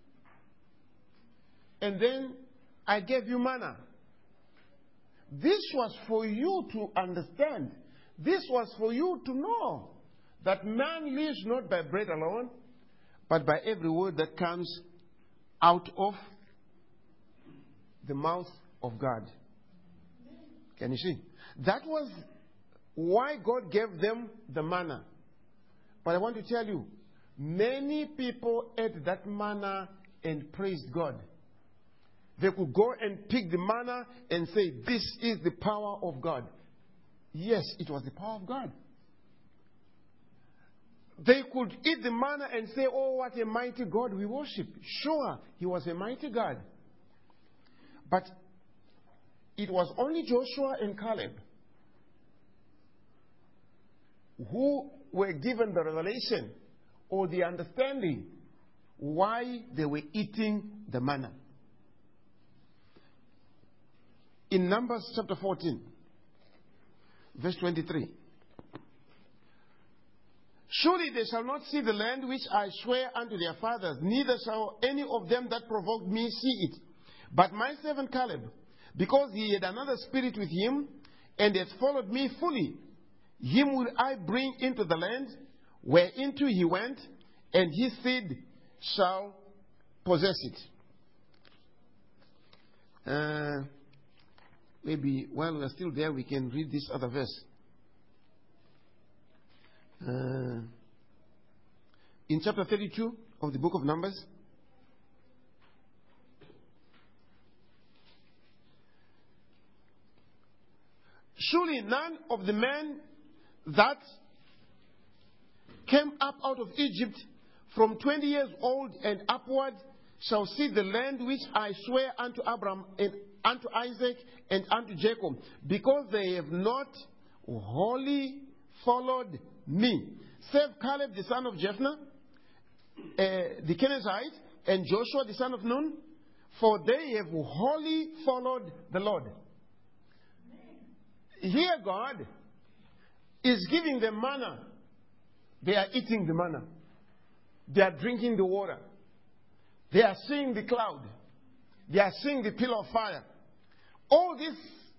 and then I gave you manna. This was for you to understand. This was for you to know that man lives not by bread alone, but by every word that comes out of the mouth of God. Can you see? That was why God gave them the manna. But I want to tell you, many people ate that manna and praised God. They could go and pick the manna and say, this is the power of God. Yes, it was the power of God. They could eat the manna and say, oh, what a mighty God we worship. Sure, He was a mighty God. But it was only Joshua and Caleb who were given the revelation or the understanding why they were eating the manna. In Numbers chapter fourteen, verse twenty-three. Surely they shall not see the land which I swear unto their fathers, neither shall any of them that provoked me see it. But my servant Caleb, because he had another spirit with him, and hath followed me fully, him will I bring into the land whereinto he went, and his seed shall possess it. Uh, maybe while we are still there, we can read this other verse. Uh, in chapter thirty-two of the book of Numbers, surely none of the men that came up out of Egypt from twenty years old and upward shall see the land which I swear unto Abraham and unto Isaac and unto Jacob, because they have not wholly followed me, save Caleb the son of Jephunneh, uh, the Kenizzite, and Joshua the son of Nun, for they have wholly followed the Lord. Here God is giving them manna. They are eating the manna. They are drinking the water. They are seeing the cloud. They are seeing the pillar of fire. All this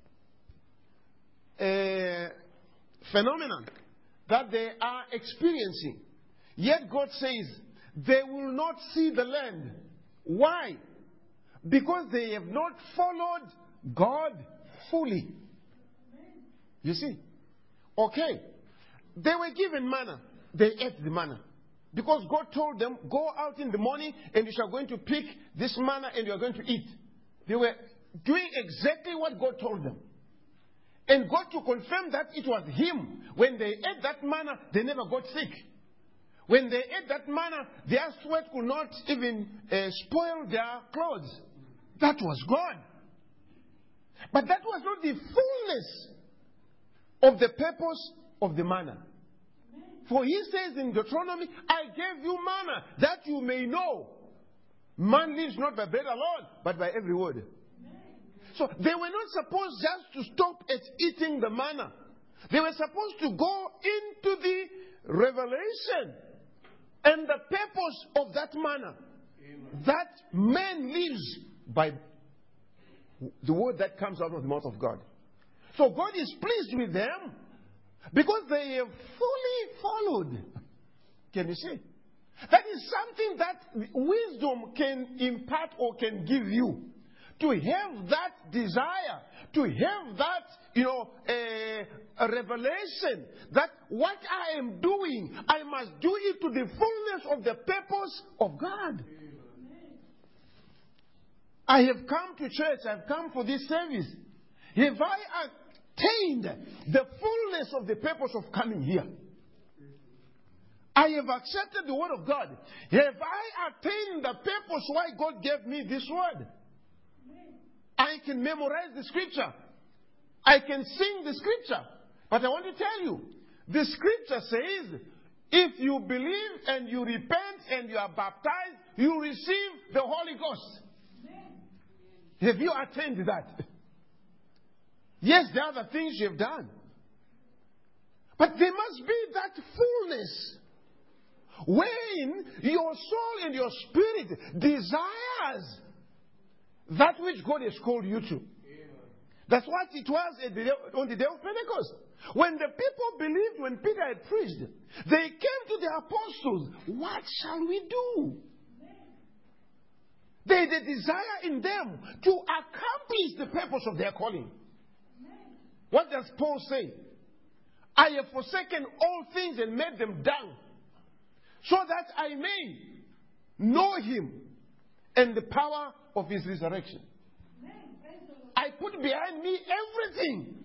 uh, phenomenon that they are experiencing. Yet God says they will not see the land. Why? Because they have not followed God fully. You see? Okay. They were given manna. They ate the manna. Because God told them, go out in the morning and you shall going to pick this manna and you are going to eat. They were doing exactly what God told them. And God to confirm that it was Him. When they ate that manna, they never got sick. When they ate that manna, their sweat could not even uh, spoil their clothes. That was God. But that was not the fullness of the purpose of the manna. For He says in Deuteronomy, I gave you manna that you may know Man lives not by bread alone, but by every word. So they were not supposed just to stop at eating the manna. They were supposed to go into the revelation and the purpose of that manna. Amen. That man lives by the word that comes out of the mouth of God. So God is pleased with them because they have fully followed. Can you see? That is something that wisdom can impart or can give you. To have that desire, to have that, you know, a, a revelation that what I am doing, I must do it to the fullness of the purpose of God. I have come to church, I've come for this service. Have I attained the fullness of the purpose of coming here? I have accepted the word of God. Have I attained the purpose why God gave me this word? I can memorize the scripture. I can sing the scripture. But I want to tell you, the scripture says, if you believe and you repent and you are baptized, you receive the Holy Ghost. Have you attained that? Yes, there are other things you have done. But there must be that fullness when your soul and your spirit desires that which God has called you to. Amen. That's what it was at the, on the day of Pentecost. When the people believed, when Peter had preached, they came to the apostles. What shall we do? Amen. They had a desire in them to accomplish the purpose of their calling. Amen. What does Paul say? I have forsaken all things and made them dung, so that I may know him and the power of his resurrection. I put behind me everything.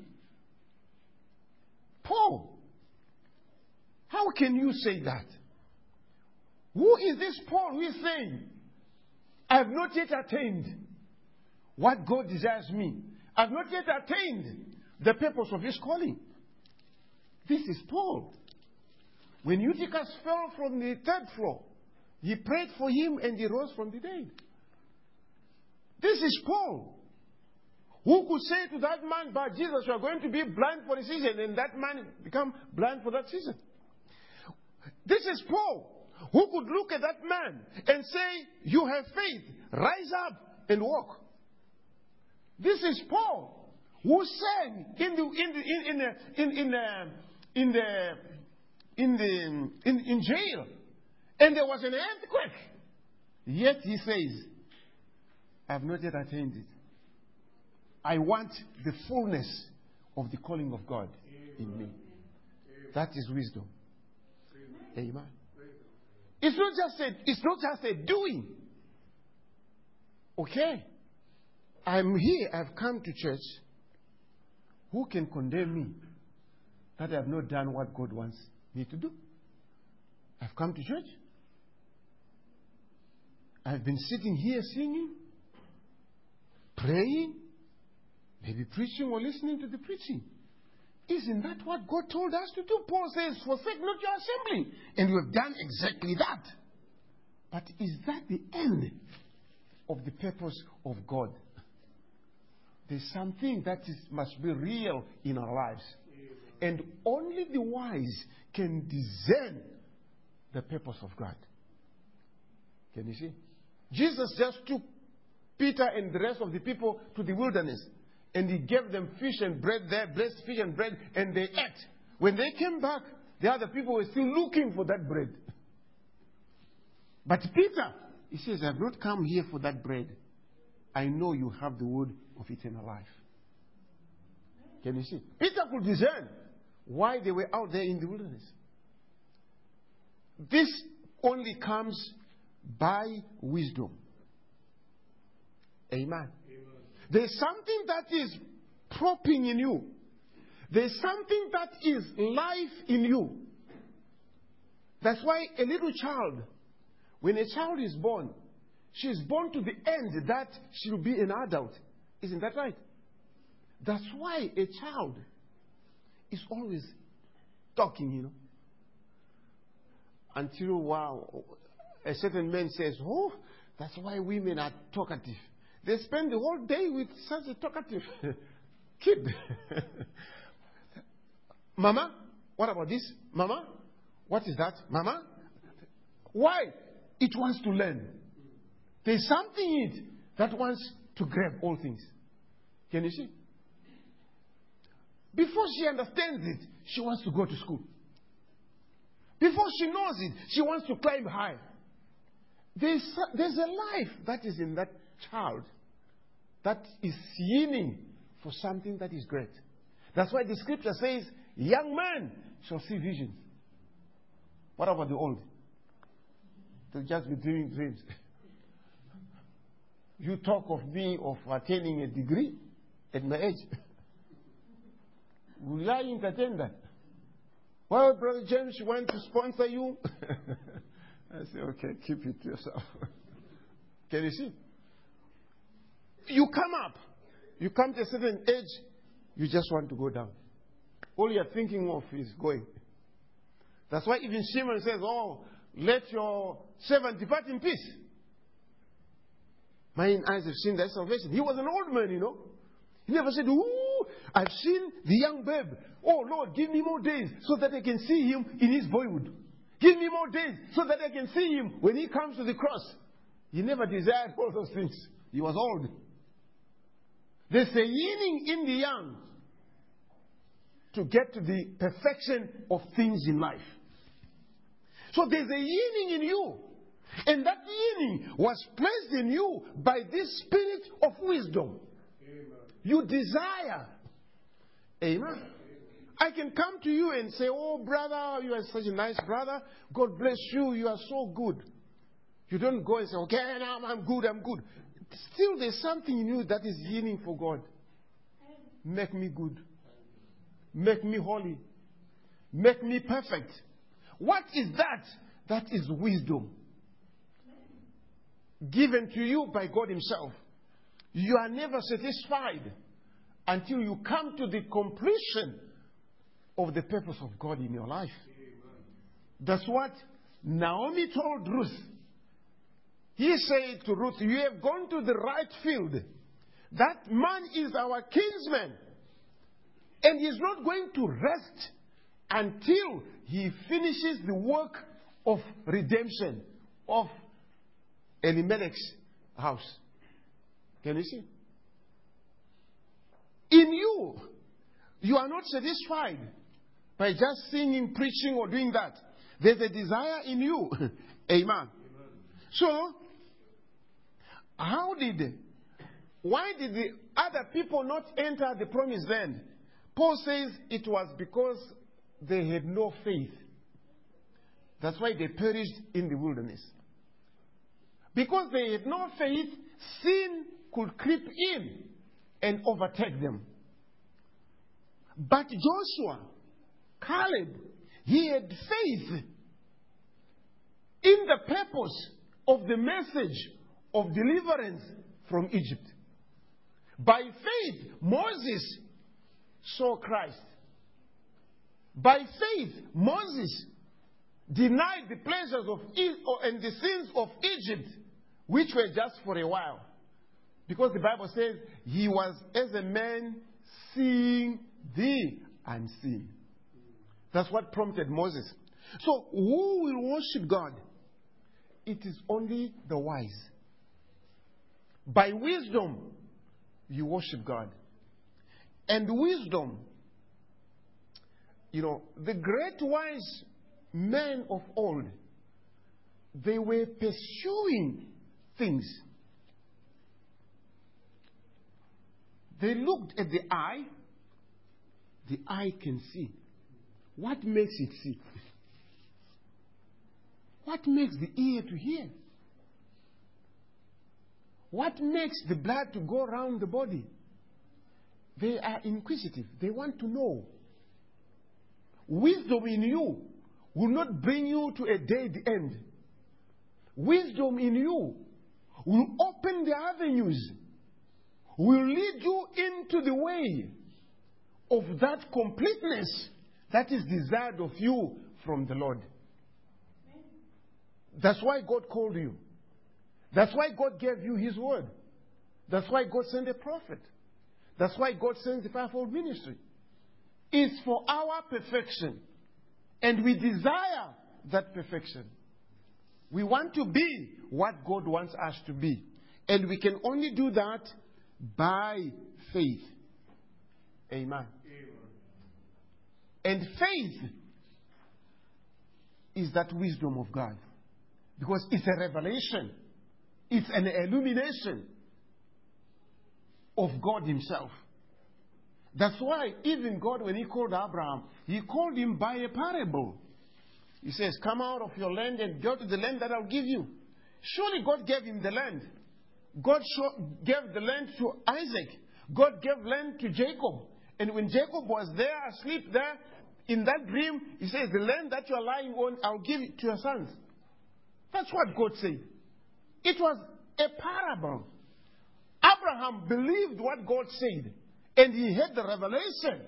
Paul, how can you say that? Who is this Paul who is saying, I have not yet attained what God desires me? I have not yet attained the purpose of his calling. This is Paul. When Eutychus fell from the third floor, he prayed for him and he rose from the dead. This is Paul, who could say to that man, but Jesus, you are going to be blind for a season, and that man become blind for that season. This is Paul, who could look at that man and say, you have faith, rise up and walk. This is Paul, who sang in the in the in in the, in, in, the, in the in the in, in jail, and there was an earthquake. Yet he says, I have not yet attained it. I want the fullness of the calling of God in me. That is wisdom. Amen. It's not just a, it's not just a doing. Okay. I'm here, I've come to church. Who can condemn me that I have not done what God wants me to do? I've come to church. I've been sitting here singing, praying, maybe preaching or listening to the preaching. Isn't that what God told us to do? Paul says, forsake not your assembly. And we have done exactly that. But is that the end of the purpose of God? There's something that is, must be real in our lives. And only the wise can discern the purpose of God. Can you see? Jesus just took Peter and the rest of the people to the wilderness. And he gave them fish and bread there, blessed fish and bread, and they ate. When they came back, the other people were still looking for that bread. But Peter, he says, I have not come here for that bread. I know you have the word of eternal life. Can you see? Peter could discern why they were out there in the wilderness. This only comes by wisdom. Amen. There's something that is propping in you. There's something that is life in you. That's why a little child, when a child is born, she is born to the end that she will be an adult. Isn't that right? That's why a child is always talking, you know. Until, wow, a certain man says, oh, That's why women are talkative. They spend the whole day with such a talkative kid. Mama, what about this? Mama, what is that? Mama? Why? It wants to learn. There's something in it that wants to grab all things. Can you see? Before she understands it, she wants to go to school. Before she knows it, she wants to climb high. There's, there's a life that is in that child that is yearning for something that is great. That's why the scripture says, young men shall see visions. What about the old? They'll just be dreaming dreams. You talk of me of attaining a degree at my age. Will I entertain that? Well, Brother James, you want to sponsor you? I say, okay, keep it to yourself. Can you see? You come up. You come to a certain age, you just want to go down. All you're thinking of is going. That's why even Shimon says, oh, let your servant depart in peace. Mine eyes have seen that salvation. He was an old man, you know. He never said, ooh, I've seen the young babe. Oh, Lord, give me more days so that I can see him in his boyhood. Give me more days so that I can see him when he comes to the cross. He never desired all those things. He was old. There's a yearning in the young to get to the perfection of things in life. So there's a yearning in you. And that yearning was placed in you by this spirit of wisdom. Amen. You desire. Amen. I can come to you and say, oh, brother, you are such a nice brother. God bless you. You are so good. You don't go and say, okay, now I'm good, I'm good. Still, there's something in you that is yearning for God. Make me good. Make me holy. Make me perfect. What is that? That is wisdom. Given to you by God Himself. You are never satisfied until you come to the completion of the purpose of God in your life. Amen. That's what Naomi told Ruth. He said to Ruth, you have gone to the right field. That man is our kinsman. And he's not going to rest until he finishes the work of redemption of Elimelech's house. Can you see? In you, you are not satisfied by just singing, preaching, or doing that. There's a desire in you. Amen. Amen. So, how did, why did the other people not enter the promised land? Paul says it was because they had no faith. That's why they perished in the wilderness. Because they had no faith, sin could creep in and overtake them. But Joshua, Caleb, he had faith in the purpose of the message of deliverance from Egypt. By faith, Moses saw Christ. By faith, Moses denied the pleasures of and the sins of Egypt, which were just for a while. Because the Bible says he was as a man seeing the unseen. That's what prompted Moses. So who will worship God? It is only the wise. By wisdom, you worship God. And wisdom, you know, the great wise men of old, they were pursuing things. They looked at the eye. The eye can see. What makes it see? What makes the ear to hear? What makes the blood to go around the body? They are inquisitive. They want to know. Wisdom in you will not bring you to a dead end. Wisdom in you will open the avenues, will lead you into the way of that completeness that is desired of you from the Lord. That's why God called you. That's why God gave you His word. That's why God sent a prophet. That's why God sends the fivefold ministry. It's for our perfection. And we desire that perfection. We want to be what God wants us to be. And we can only do that by faith. Amen. And faith is that wisdom of God. Because it's a revelation. It's an illumination of God Himself. That's why even God, when He called Abraham, He called him by a parable. He says, come out of your land and go to the land that I'll give you. Surely God gave him the land. God gave the land to Isaac. God gave land to Jacob. And when Jacob was there, asleep there, in that dream, He says, the land that you are lying on, I'll give it to your sons. That's what God said. It was a parable. Abraham believed what God said. And he had the revelation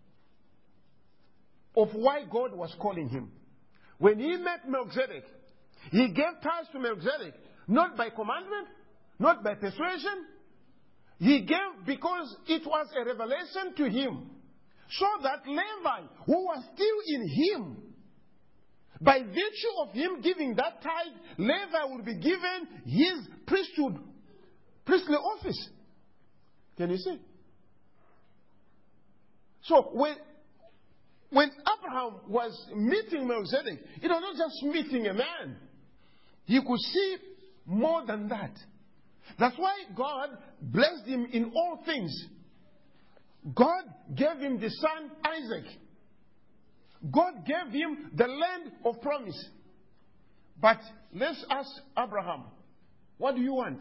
of why God was calling him. When he met Melchizedek, he gave tithes to Melchizedek, not by commandment, not by persuasion. He gave because it was a revelation to him. So that Levi, who was still in him, by virtue of him giving that tithe, Levi would be given his priesthood, priestly office. Can you see? So when, when Abraham was meeting Melchizedek, it was not just meeting a man. He could see more than that. That's why God blessed him in all things. God gave him the son Isaac. God gave him the land of promise. But let's ask Abraham, what do you want?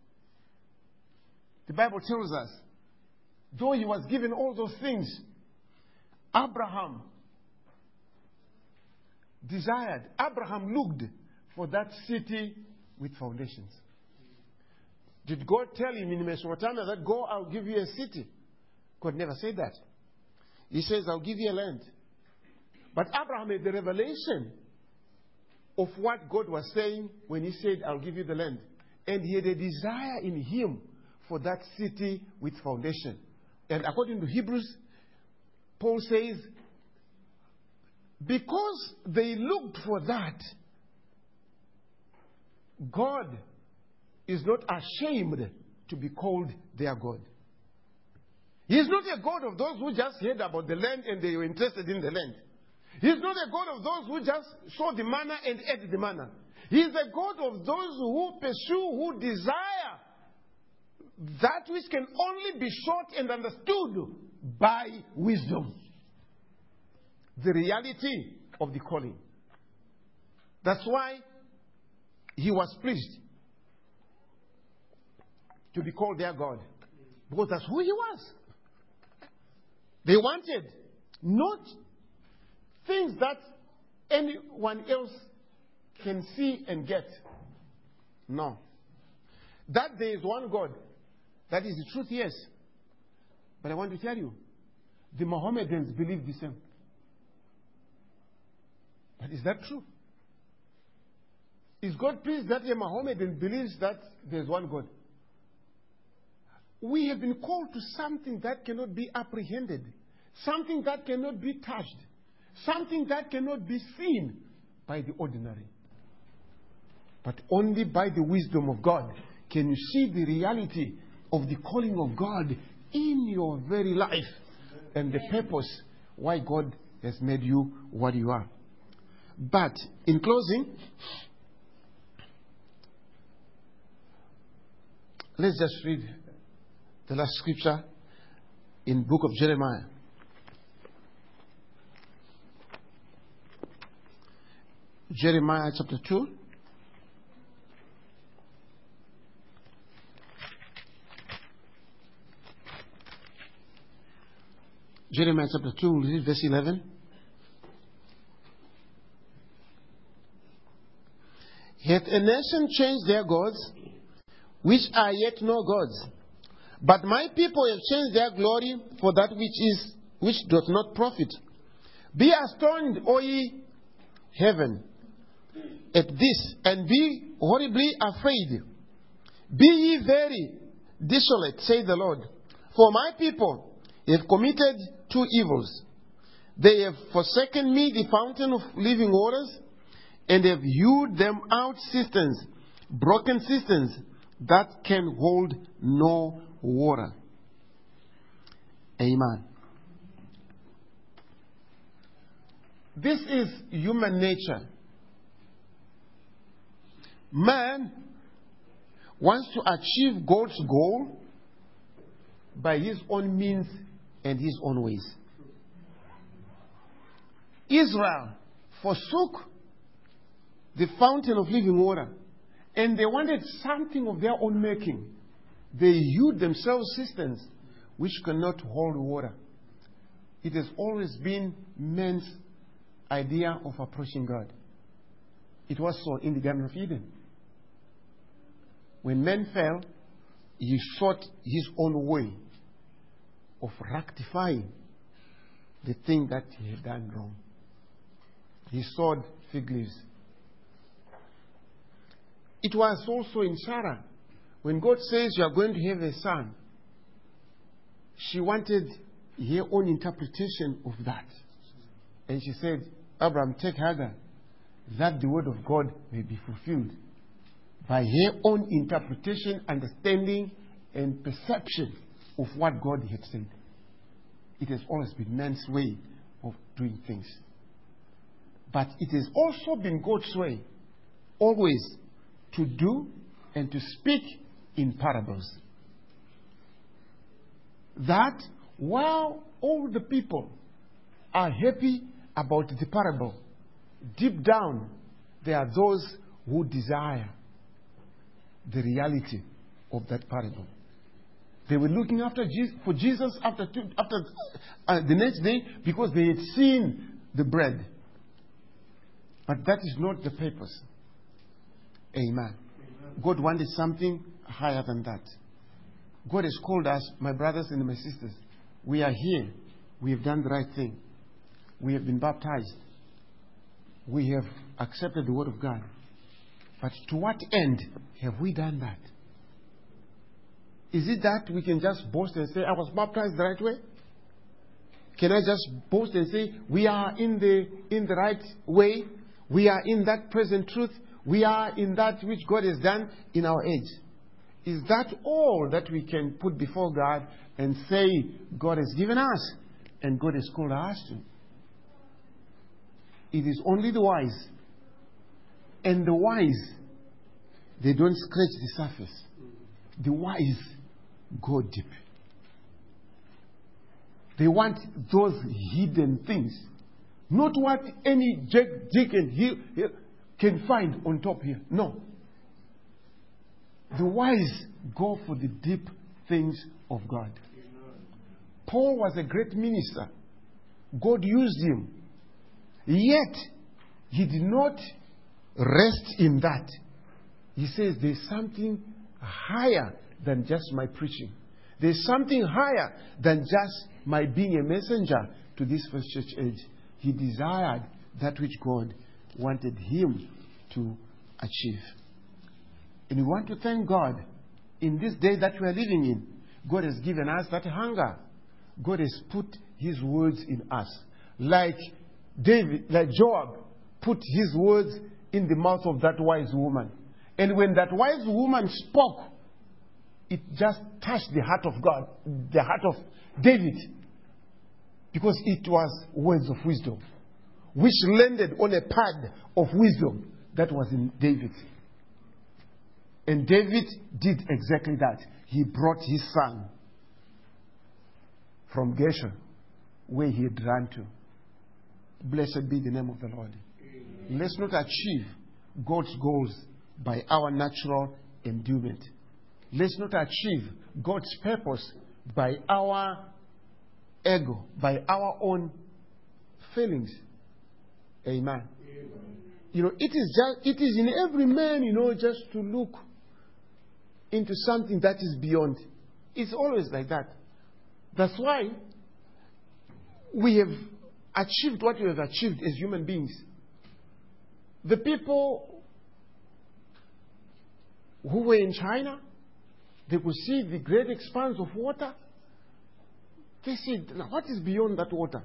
The Bible tells us, though he was given all those things, Abraham desired, Abraham looked for that city with foundations. Did God tell him in Mesopotamia that, go, I'll give you a city? God never said that. He says, I'll give you a land. But Abraham had the revelation of what God was saying when He said, I'll give you the land. And he had a desire in him for that city with foundation. And according to Hebrews, Paul says, because they looked for that, God is not ashamed to be called their God. He is not a God of those who just heard about the land and they were interested in the land. He is not a God of those who just saw the manna and ate the manna. He is a God of those who pursue, who desire that which can only be sought and understood by wisdom. The reality of the calling. That's why he was pleased to be called their God. Because that's who he was. They wanted not things that anyone else can see and get. No. That there is one God. That is the truth, yes. But I want to tell you, the Mohammedans believe the same. But is that true? Is God pleased that a Mohammedan believes that there is one God? We have been called to something that cannot be apprehended, something that cannot be touched, something that cannot be seen by the ordinary. But only by the wisdom of God can you see the reality of the calling of God in your very life and the purpose why God has made you what you are. But in closing, let's just read the last scripture in the book of Jeremiah. Jeremiah chapter two. Jeremiah chapter two, we'll read verse eleven. Hath a nation changed their gods, which are yet no gods? But my people have changed their glory for that which is which doth not profit. Be astonished, O ye heaven, at this, and be horribly afraid. Be ye very desolate, saith the Lord. For my people have committed two evils. They have forsaken me, the fountain of living waters, and have hewed them out cisterns, broken cisterns, that can hold no water. Amen. This is human nature. Man wants to achieve God's goal by his own means and his own ways. Israel forsook the fountain of living water, and they wanted something of their own making. They hewed themselves cisterns which cannot hold water. It has always been man's idea of approaching God. It was so in the Garden of Eden. When man fell, he sought his own way of rectifying the thing that he had done wrong. He sowed fig leaves. It was also in Sarah. When God says you are going to have a son, she wanted her own interpretation of that. And she said, Abraham, take Hagar, that the word of God may be fulfilled. By her own interpretation, understanding, and perception of what God had said. It has always been man's way of doing things. But it has also been God's way, always, to do and to speak in parables. That while all the people are happy about the parable, deep down there are those who desire the reality of that parable. They were looking after Jesus, for Jesus after, two, after uh, the next day because they had seen the bread. But that is not the purpose. Amen. Amen. God wanted something higher than that. God has called us, my brothers and my sisters. We are here. We have done the right thing. We have been baptized. We have accepted the word of God. But to what end have we done that? Is it that we can just boast and say, I was baptized the right way? Can I just boast and say, we are in the, in the right way? We are in that present truth? We are in that which God has done in our age? Is that all that we can put before God and say God has given us and God has called us to? It is only the wise. And the wise, they don't scratch the surface. The wise go deep. They want those hidden things. Not what any Jack, Dick and he, he can find on top here. No. The wise go for the deep things of God. Paul was a great minister. God used him. Yet, he did not rest in that. He says there's something higher than just my preaching. There's something higher than just my being a messenger to this first church age. He desired that which God wanted him to achieve. And we want to thank God in this day that we are living in. God has given us that hunger. God has put his words in us. Like David, like Joab put his words in the mouth of that wise woman. And when that wise woman spoke, it just touched the heart of God, the heart of David. Because it was words of wisdom, which landed on a pad of wisdom that was in David. And David did exactly that. He brought his son from Geshur, where he had run to. Blessed be the name of the Lord. Amen. Let's not achieve God's goals by our natural endowment. Let's not achieve God's purpose by our ego, by our own feelings. Amen. Amen. You know, it is just, it is in every man, you know, just to look into something that is beyond. It's always like that. That's why we have achieved what we have achieved as human beings. The people who were in China, They could see the great expanse of water. They said, now what is beyond that water?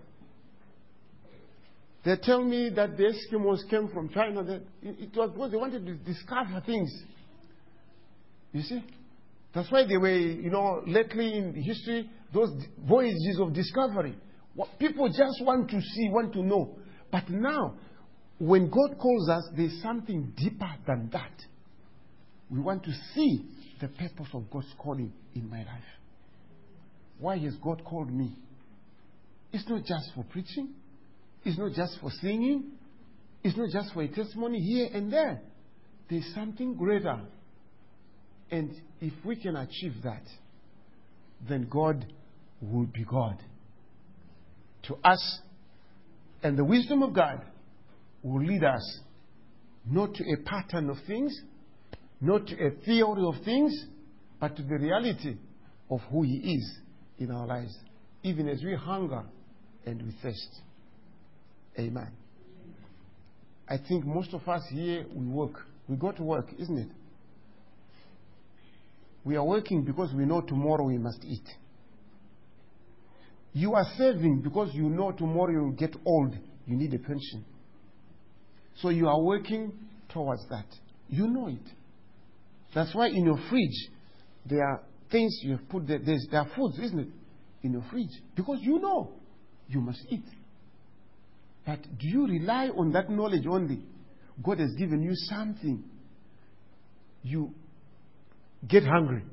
They tell me that the Eskimos came from China. That it was because they wanted to discover things. You see? That's why they were, you know, lately in history, those voyages of discovery. What people just want to see, want to know. But now, when God calls us, there's something deeper than that. We want to see the purpose of God's calling in my life. Why has God called me? It's not just for preaching. It's not just for singing. It's not just for a testimony here and there. There's something greater. And if we can achieve that, then God will be God to us. And the wisdom of God will lead us not to a pattern of things, not to a theory of things, but to the reality of who He is in our lives, even as we hunger and we thirst. Amen. I think most of us here, we work. We go to work, isn't it? We are working because we know tomorrow we must eat. You are saving because you know tomorrow you will get old. You need a pension. So you are working towards that. You know it. That's why in your fridge, there are things you have put there. There's, there are foods, isn't it? In your fridge. Because you know you must eat. But do you rely on that knowledge only? God has given you something. You get hungry.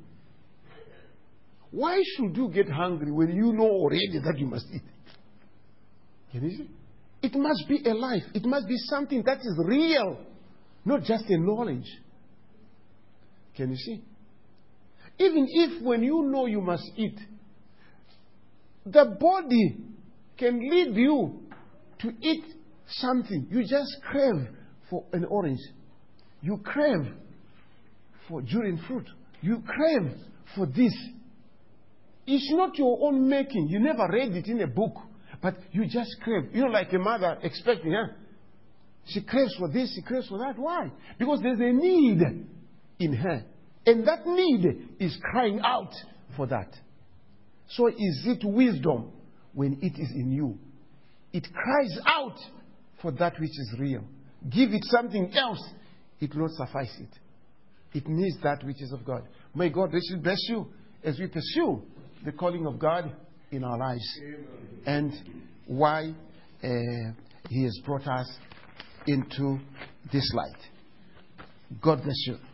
Why should you get hungry when you know already that you must eat? Can you see? It must be a life. It must be something that is real, not just a knowledge. Can you see? Even if when you know you must eat, the body can lead you to eat something. You just crave for an orange. You crave for durian fruit. You crave for this. It's not your own making. You never read it in a book. But you just crave. You know, like a mother expecting, huh? She craves for this, she craves for that. Why? Because there's a need in her. And that need is crying out for that. So is it wisdom when it is in you? It cries out for that which is real. Give it something else, it will not suffice it. It needs that which is of God. May God richly bless you as we pursue the calling of God in our lives. Amen. And why uh, He has brought us into this light. God bless you.